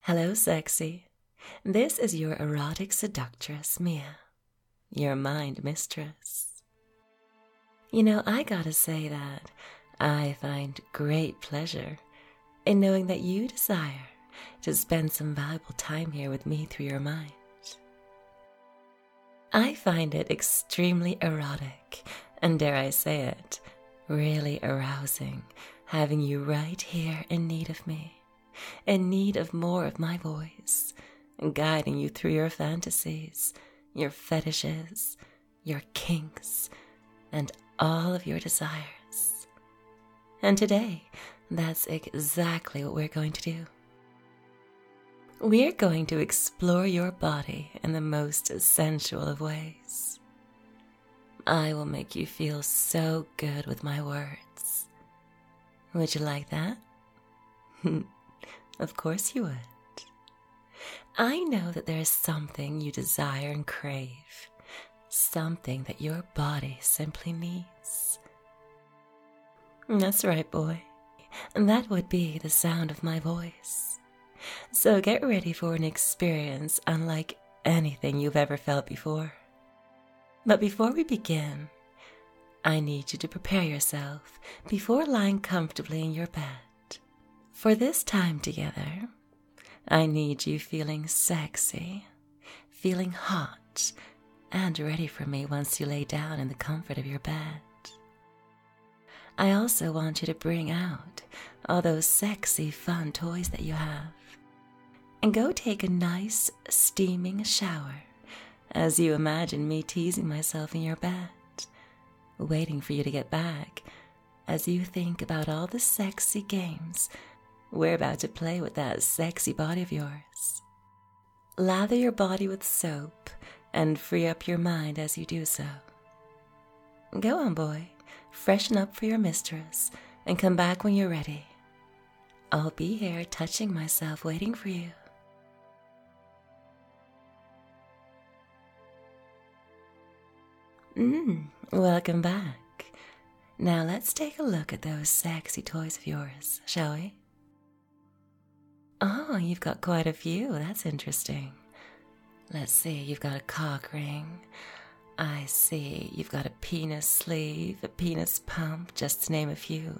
Hello, sexy. This is your erotic seductress, Mia, your mind mistress. I gotta say that I find great pleasure in knowing that you desire to spend some valuable time here with me through your mind. I find it extremely erotic, and dare I say it, really arousing, having you right here in need of me, in need of more of my voice, guiding you through your fantasies, your fetishes, your kinks, and all of your desires. And today, that's exactly what we're going to do. We're going to explore your body in the most sensual of ways. I will make you feel so good with my words. Would you like that? Of course you would. I know that there is something you desire and crave, something that your body simply needs. That's right, boy. That would be the sound of my voice. So get ready for an experience unlike anything you've ever felt before. But before we begin, I need you to prepare yourself before lying comfortably in your bed. For this time together, I need you feeling sexy, feeling hot, and ready for me once you lay down in the comfort of your bed. I also want you to bring out all those sexy, fun toys that you have, and go take a nice, steaming shower as you imagine me teasing myself in your bed, waiting for you to get back as you think about all the sexy games we're about to play with that sexy body of yours. Lather your body with soap and free up your mind as you do so. Go on, boy, freshen up for your mistress and come back when you're ready. I'll be here touching myself waiting for you. Welcome back. Now let's take a look at those sexy toys of yours, shall we? Oh, you've got quite a few. That's interesting. Let's see, you've got a cock ring. I see, you've got a penis sleeve, a penis pump, just to name a few.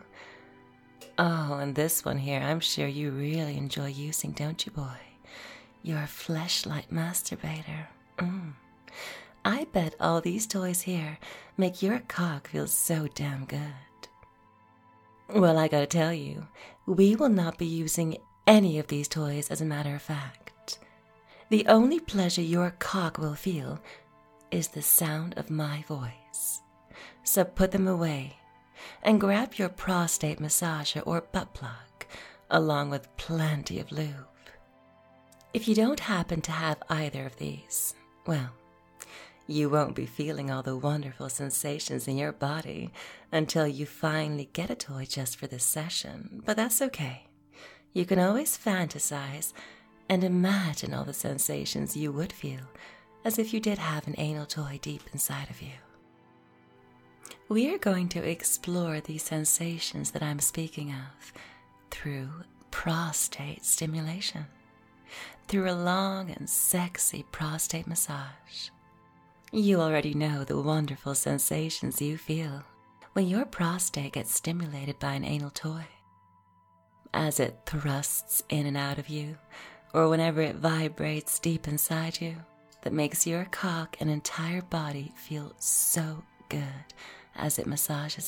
Oh, and this one here, I'm sure you really enjoy using, don't you, boy? You're a fleshlight masturbator. I bet all these toys here make your cock feel so damn good. Well, I gotta tell you, we will not be using any of these toys as a matter of fact. The only pleasure your cock will feel is the sound of my voice. So put them away and grab your prostate massager or butt plug along with plenty of lube. If you don't happen to have either of these, well, you won't be feeling all the wonderful sensations in your body until you finally get a toy just for this session, but that's okay. You can always fantasize and imagine all the sensations you would feel as if you did have an anal toy deep inside of you. We are going to explore these sensations that I'm speaking of through prostate stimulation, through a long and sexy prostate massage. You already know the wonderful sensations you feel when your prostate gets stimulated by an anal toy. As it thrusts in and out of you, or whenever it vibrates deep inside you, that makes your cock and entire body feel so good as it massages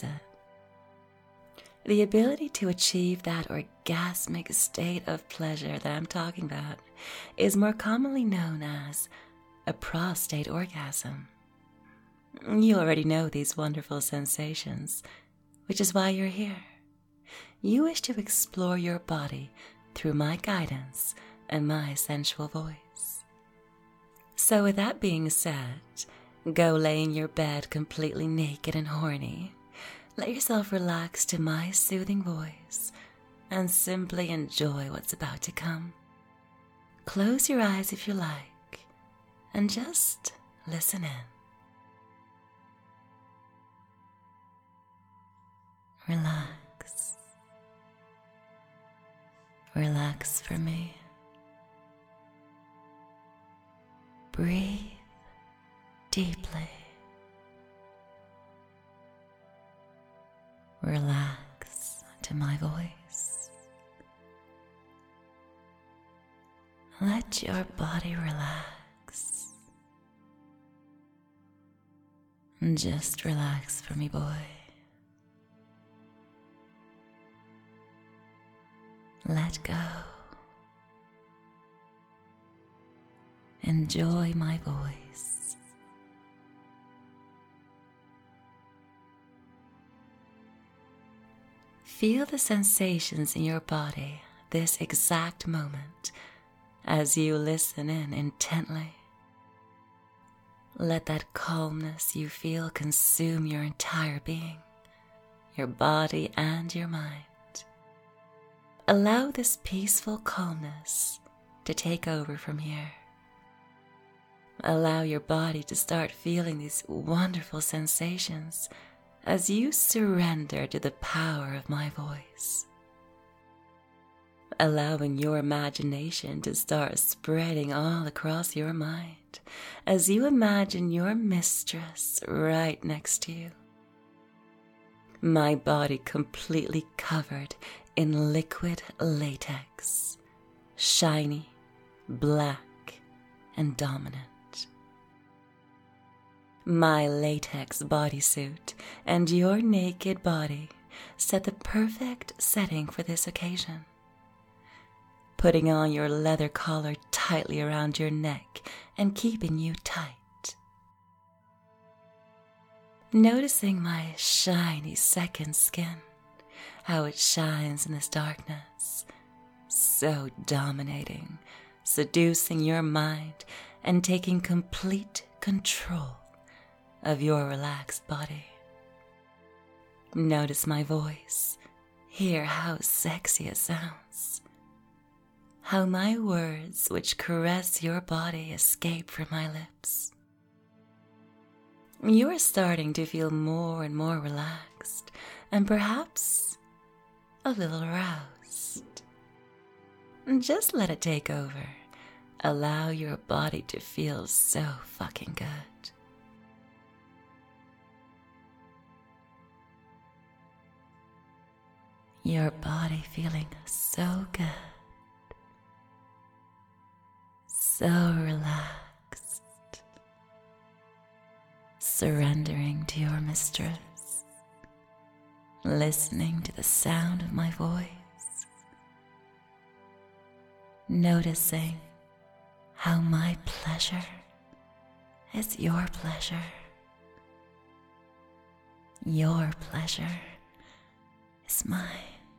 it. The ability to achieve that orgasmic state of pleasure that I'm talking about is more commonly known as a prostate orgasm. You already know these wonderful sensations, which is why you're here. You wish to explore your body through my guidance and my sensual voice. So with that being said, go lay in your bed completely naked and horny. Let yourself relax to my soothing voice and simply enjoy what's about to come. Close your eyes if you like and just listen in. Relax. Relax for me. deeply. Relax to my voice. Let your body relax. Just relax for me, boy. Let go. Enjoy my voice. Feel the sensations in your body this exact moment as you listen in intently. Let that calmness you feel consume your entire being, your body and your mind. Allow this peaceful calmness to take over from here. Allow your body to start feeling these wonderful sensations as you surrender to the power of my voice. Allowing your imagination to start spreading all across your mind as you imagine your mistress right next to you. My body completely covered in liquid latex, shiny, black, and dominant. My latex bodysuit and your naked body set the perfect setting for this occasion. Putting on your leather collar tightly around your neck and keeping you tight. Noticing my shiny second skin, how it shines in this darkness, so dominating, seducing your mind and taking complete control of your relaxed body. Notice my voice, hear how sexy it sounds, how my words which caress your body escape from my lips. You are starting to feel more and more relaxed and perhaps a little aroused. Just let it take over. Allow your body to feel so fucking good. Your body feeling so good, so relaxed, surrendering to your mistress, listening to the sound of my voice, noticing how my pleasure is your pleasure. Your pleasure is mine.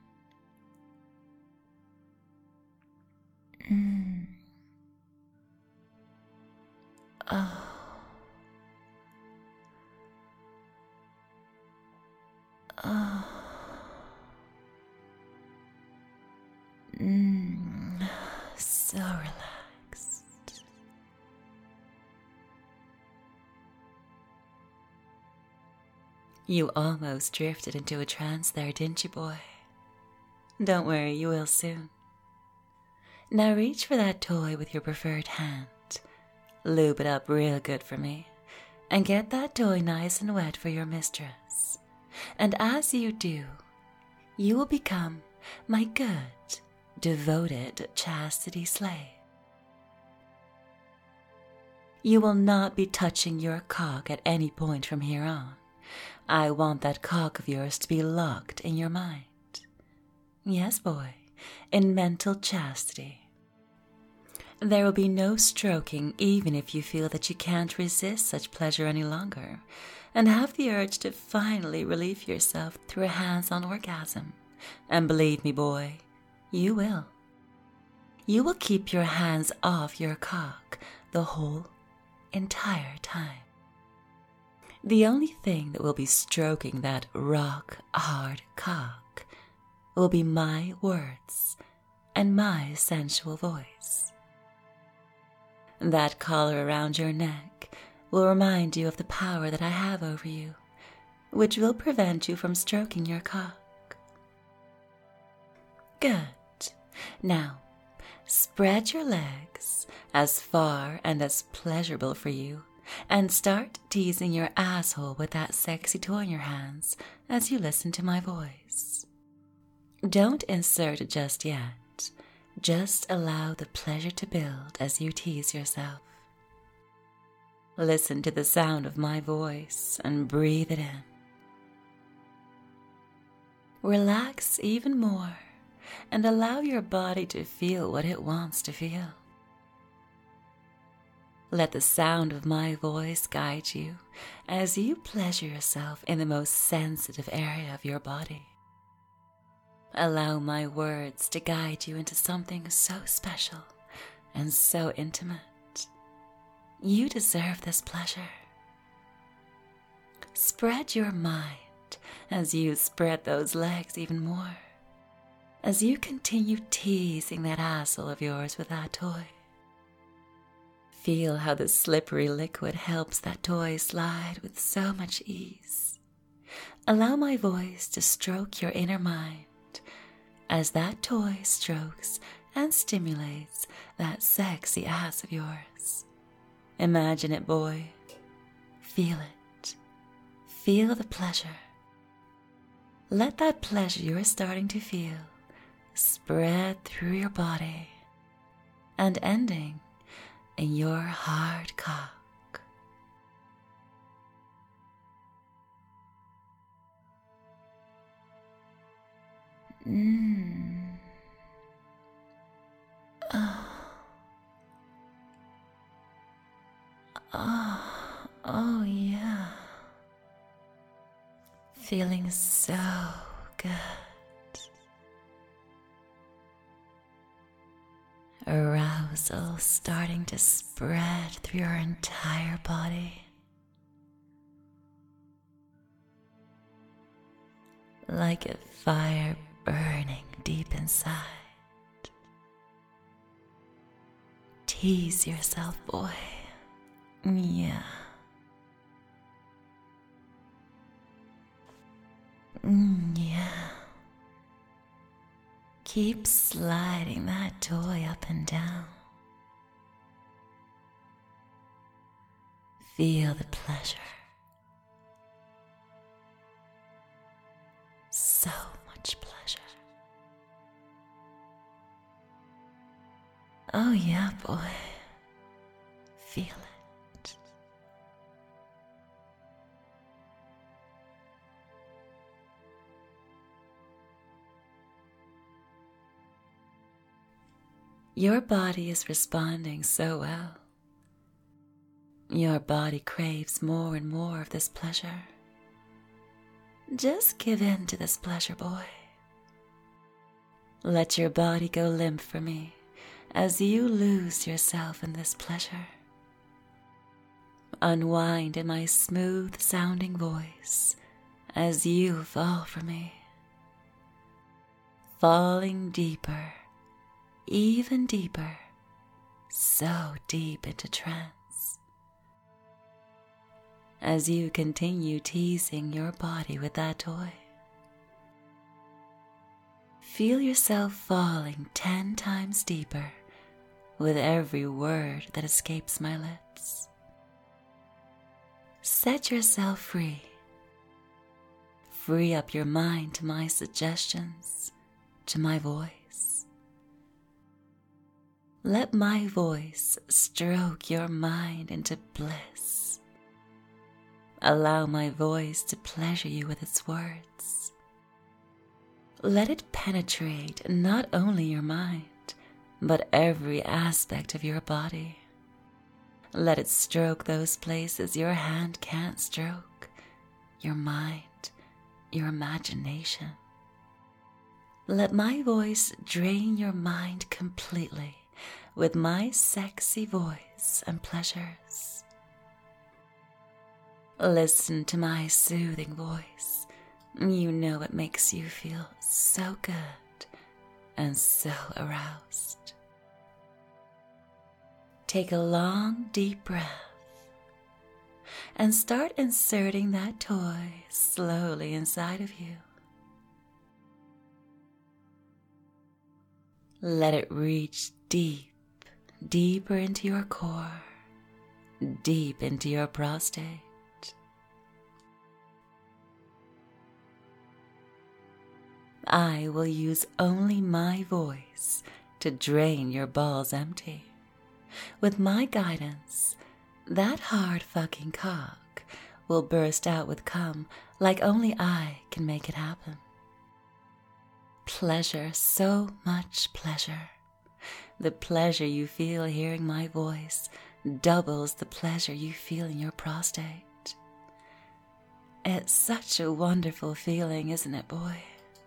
Oh. Oh. So relaxed. You almost drifted into a trance there, didn't you, boy? Don't worry, you will soon. Now reach for that toy with your preferred hand. Lube it up real good for me, and get that toy nice and wet for your mistress. And as you do, you will become my good, devoted chastity slave. You will not be touching your cock at any point from here on. I want that cock of yours to be locked in your mind. Yes, boy, in mental chastity. There will be no stroking even if you feel that you can't resist such pleasure any longer and have the urge to finally relieve yourself through a hands-on orgasm. And believe me, boy, you will. You will keep your hands off your cock the whole entire time. The only thing that will be stroking that rock-hard cock will be my words and my sensual voice. That collar around your neck will remind you of the power that I have over you, which will prevent you from stroking your cock. Good. Now, spread your legs as far and as pleasurable for you and start teasing your asshole with that sexy toy in your hands as you listen to my voice. Don't insert it just yet. Just allow the pleasure to build as you tease yourself. Listen to the sound of my voice and breathe it in. Relax even more and allow your body to feel what it wants to feel. Let the sound of my voice guide you as you pleasure yourself in the most sensitive area of your body. Allow my words to guide you into something so special and so intimate. You deserve this pleasure. Spread your mind as you spread those legs even more, as you continue teasing that asshole of yours with that toy. Feel how the slippery liquid helps that toy slide with so much ease. Allow my voice to stroke your inner mind as that toy strokes and stimulates that sexy ass of yours. Imagine it, boy. Feel it. Feel the pleasure. Let that pleasure you're starting to feel spread through your body and ending in your hard cock. Oh yeah. Feeling so good. Arousal starting to spread through your entire body. Like a fire burning deep inside. Tease yourself, boy. Yeah. Yeah. Keep sliding that toy up and down. Feel the pleasure. So much pleasure. Oh yeah, boy. Feel it. Your body is responding so well. Your body craves more and more of this pleasure. Just give in to this pleasure, boy. Let your body go limp for me as you lose yourself in this pleasure. Unwind in my smooth-sounding voice as you fall for me. Falling deeper, even deeper, so deep into trance. As you continue teasing your body with that toy, feel yourself falling 10 times deeper with every word that escapes my lips. Set yourself free. Free up your mind to my suggestions, to my voice. Let my voice stroke your mind into bliss. Allow my voice to pleasure you with its words. Let it penetrate not only your mind, but every aspect of your body. Let it stroke those places your hand can't stroke, your mind, your imagination. Let my voice drain your mind completely with my sexy voice and pleasures. Listen to my soothing voice. You know it makes you feel so good and so aroused. Take a long, deep breath and start inserting that toy slowly inside of you. Let it reach deep, deeper into your core, deep into your prostate. I will use only my voice to drain your balls empty. With my guidance, that hard fucking cock will burst out with cum like only I can make it happen. Pleasure, so much pleasure. The pleasure you feel hearing my voice doubles the pleasure you feel in your prostate. It's such a wonderful feeling, isn't it, boy?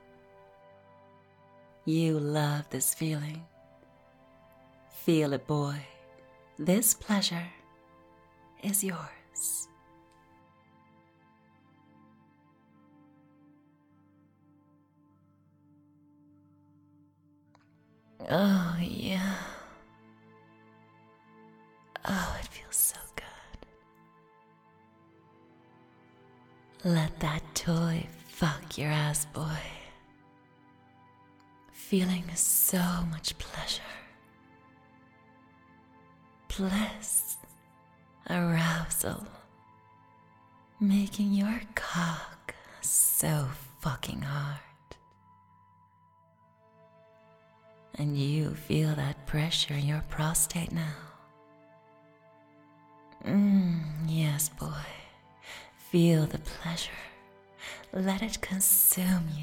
You love this feeling. Feel it, boy. This pleasure is yours. Oh, yeah. Oh, it feels so good. Let that toy fuck your ass, boy. Feeling so much pleasure, bliss, arousal, making your cock so fucking hard. And you feel that pressure in your prostate now. Yes, boy. Feel the pleasure. Let it consume you.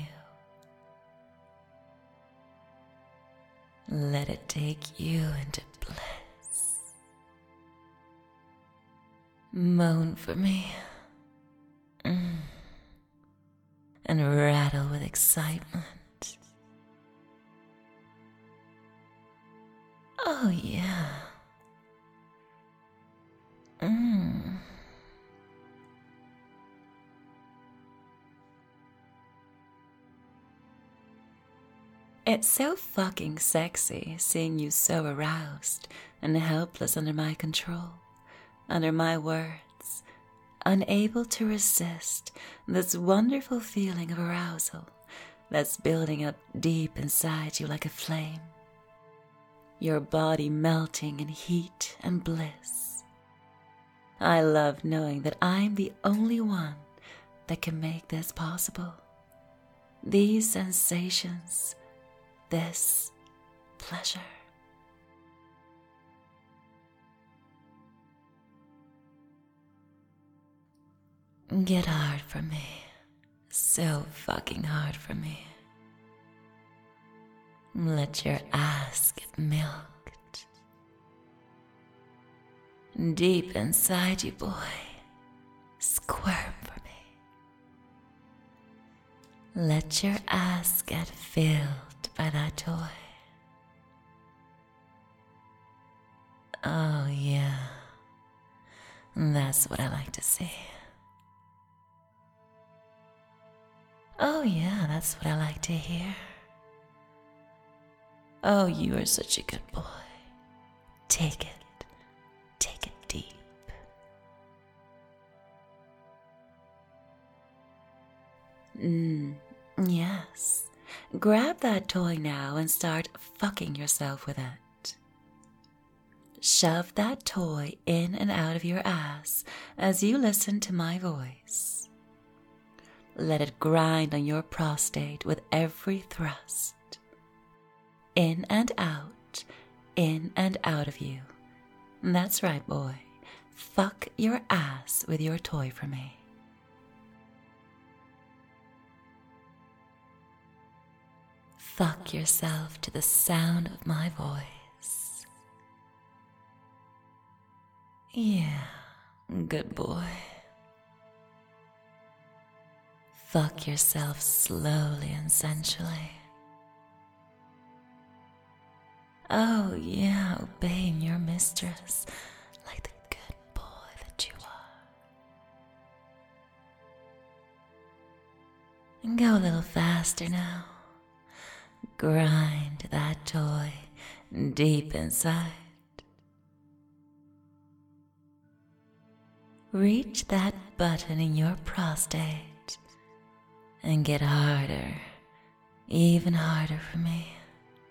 Let it take you into bliss. Moan for me. And rattle with excitement. Oh, yeah. It's so fucking sexy seeing you so aroused and helpless under my control, under my words, unable to resist this wonderful feeling of arousal that's building up deep inside you like a flame. Your body melting in heat and bliss. I love knowing that I'm the only one that can make this possible. These sensations, this pleasure. Get hard for me. So fucking hard for me. Let your ass get milked. Deep inside you, boy. Squirm for me. Let your ass get filled by that toy. Oh, yeah. That's what I like to see. Oh, yeah, that's what I like to hear. Oh, you are such a good boy. Take it deep. Yes. Grab that toy now and start fucking yourself with it. Shove that toy in and out of your ass as you listen to my voice. Let it grind on your prostate with every thrust. In and out of you. That's right, boy. Fuck your ass with your toy for me. Fuck yourself to the sound of my voice. Yeah, good boy. Fuck yourself slowly and sensually. Oh, yeah, obeying your mistress like the good boy that you are. And go a little faster now. Grind that toy deep inside. Reach that button in your prostate and get harder, even harder for me.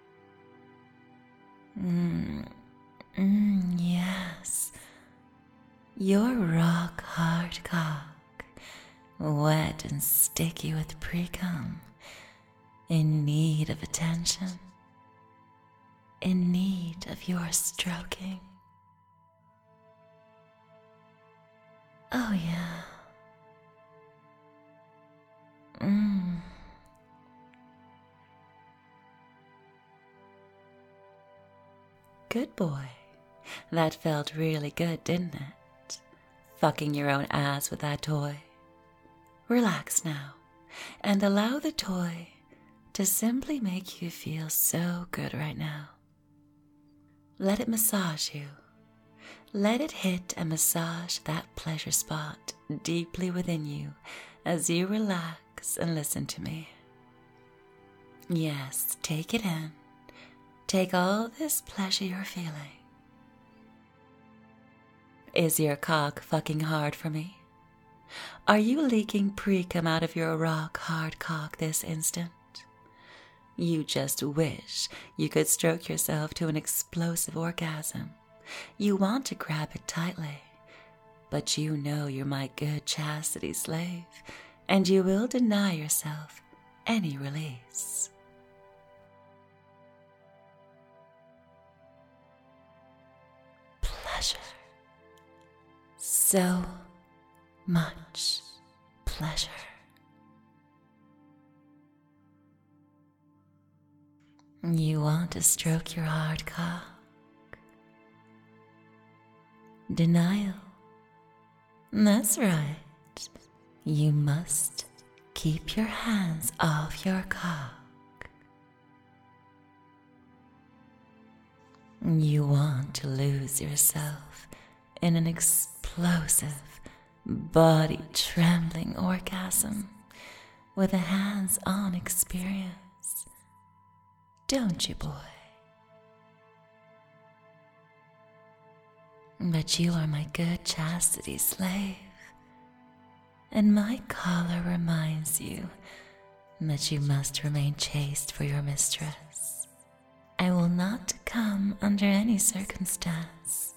Yes. Your rock hard cock, wet and sticky with pre-cum, in need of attention, in need of your stroking. Oh yeah. Good boy. That felt really good, didn't it? Fucking your own ass with that toy. Relax now and allow the toy to simply make you feel so good right now. Let it massage you. Let it hit and massage that pleasure spot deeply within you as you relax and listen to me. Yes, take it in. Take all this pleasure you're feeling. Is your cock fucking hard for me? Are you leaking pre-cum out of your rock hard cock this instant? You just wish you could stroke yourself to an explosive orgasm. You want to grab it tightly, but you know you're my good chastity slave, and you will deny yourself any release. Pleasure. So much pleasure. You want to stroke your hard cock. Denial. That's right. You must keep your hands off your cock. You want to lose yourself in an explosive, body-trembling orgasm with a hands-on experience, don't you, boy? But you are my good chastity slave, and my collar reminds you that you must remain chaste for your mistress. I will not come under any circumstance.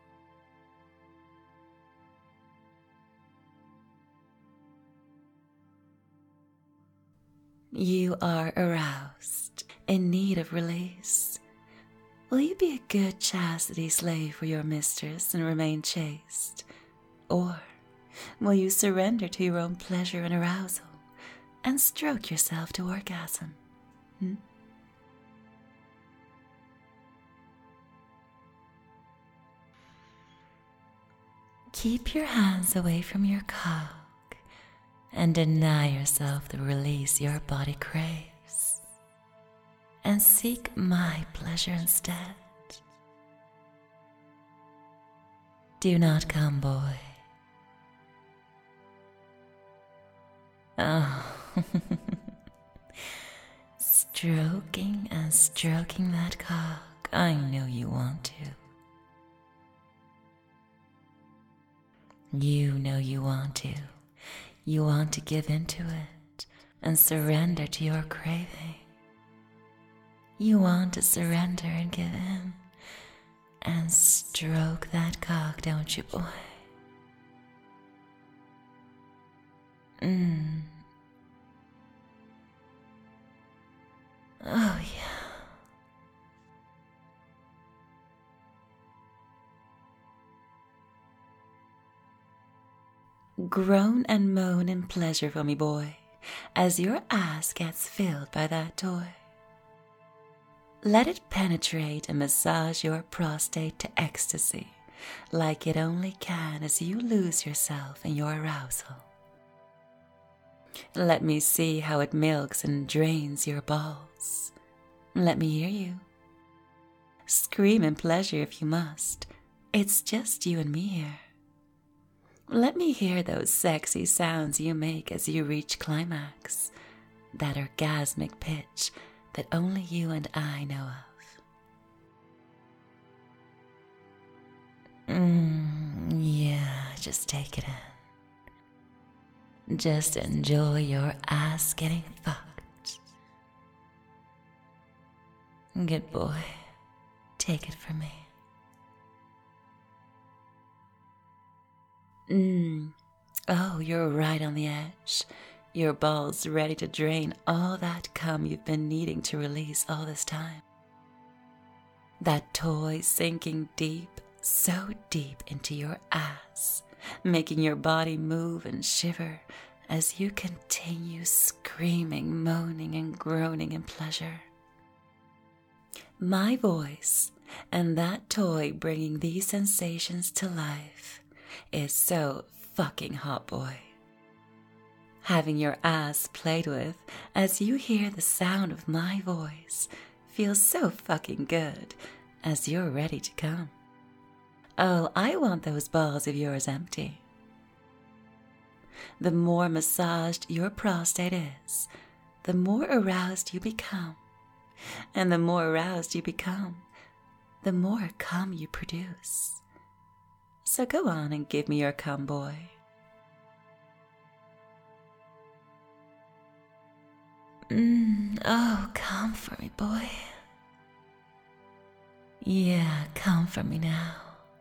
You are aroused, in need of release. Will you be a good chastity slave for your mistress and remain chaste? Or will you surrender to your own pleasure and arousal and stroke yourself to orgasm? Keep your hands away from your cock and deny yourself the release your body craves, and seek my pleasure instead. Do not come, boy. Oh, stroking and stroking that cock, I know you want to. You know you want to. You want to give into it and surrender to your craving. You want to surrender and give in and stroke that cock, don't you, boy? Oh, yeah. Groan and moan in pleasure for me, boy, as your ass gets filled by that toy. Let it penetrate and massage your prostate to ecstasy, like it only can as you lose yourself in your arousal. Let me see how it milks and drains your balls. Let me hear you. Scream in pleasure if you must. It's just you and me here. Let me hear those sexy sounds you make as you reach climax, that orgasmic pitch that only you and I know of. Yeah, just take it in. Just enjoy your ass getting fucked. Good boy, take it from me. Oh, you're right on the edge. Your balls ready to drain all that cum you've been needing to release all this time. That toy sinking deep, so deep into your ass, making your body move and shiver as you continue screaming, moaning, and groaning in pleasure. My voice and that toy bringing these sensations to life is so fucking hot, boy. Having your ass played with as you hear the sound of my voice feels so fucking good as you're ready to come. Oh, I want those balls of yours empty. The more massaged your prostate is, the more aroused you become. And the more aroused you become, the more cum you produce. So go on and give me your cum, boy. Oh, come for me, boy. Yeah, come for me now.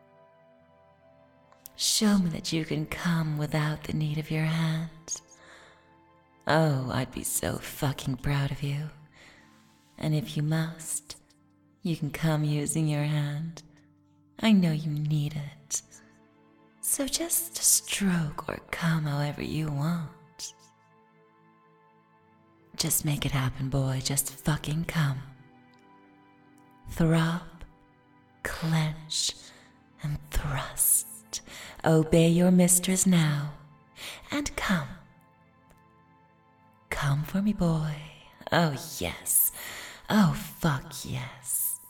Show me that you can come without the need of your hands. Oh, I'd be so fucking proud of you. And if you must, you can come using your hand. I know you need it. So just stroke or come however you want. Just make it happen, boy. Just fucking come. Throb, clench, and thrust. Obey your mistress now, and come. Come for me, boy. Oh, yes. Oh, fuck yes.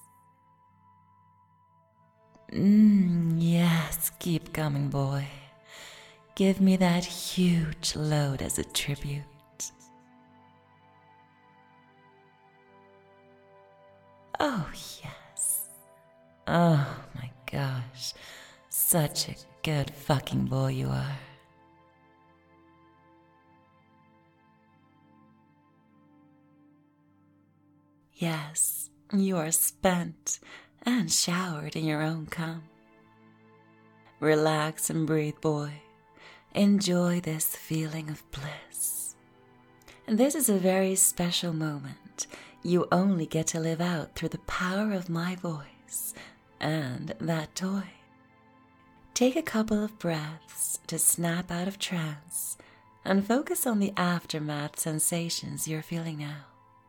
Yes, keep coming, boy. Give me that huge load as a tribute. Oh, yes. Oh, my gosh. Such a good fucking boy you are. Yes, you are spent and showered in your own cum. Relax and breathe, boy. Enjoy this feeling of bliss. This is a very special moment you only get to live out through the power of my voice and that toy. Take a couple of breaths to snap out of trance and focus on the aftermath sensations you're feeling now.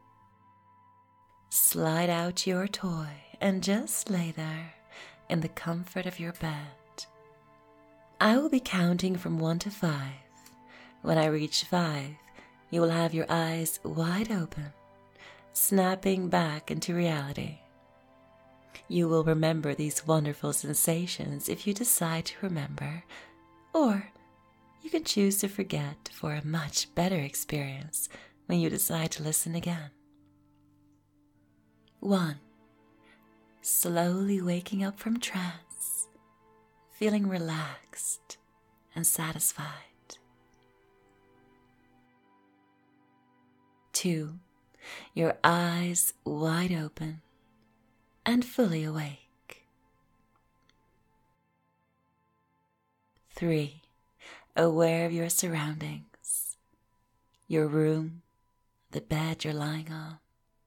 Slide out your toy and just lay there in the comfort of your bed. I will be counting from 1 to 5. When I reach 5, you will have your eyes wide open, snapping back into reality. You will remember these wonderful sensations if you decide to remember, or you can choose to forget for a much better experience when you decide to listen again. 1. Slowly waking up from trance, feeling relaxed and satisfied. 2. Your eyes wide open and fully awake. 3. Aware of your surroundings, your room, the bed you're lying on.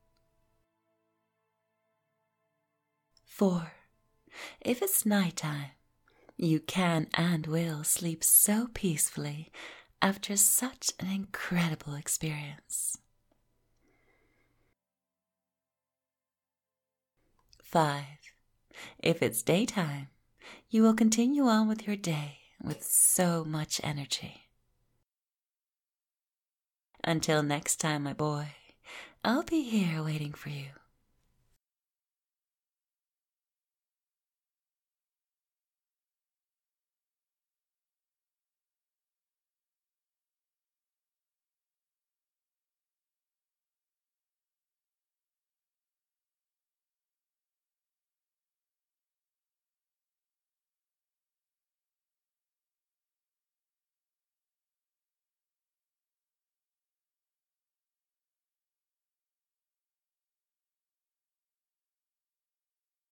4. If it's nighttime, you can and will sleep so peacefully after such an incredible experience. 5. If it's daytime, you will continue on with your day with so much energy. Until next time, my boy, I'll be here waiting for you.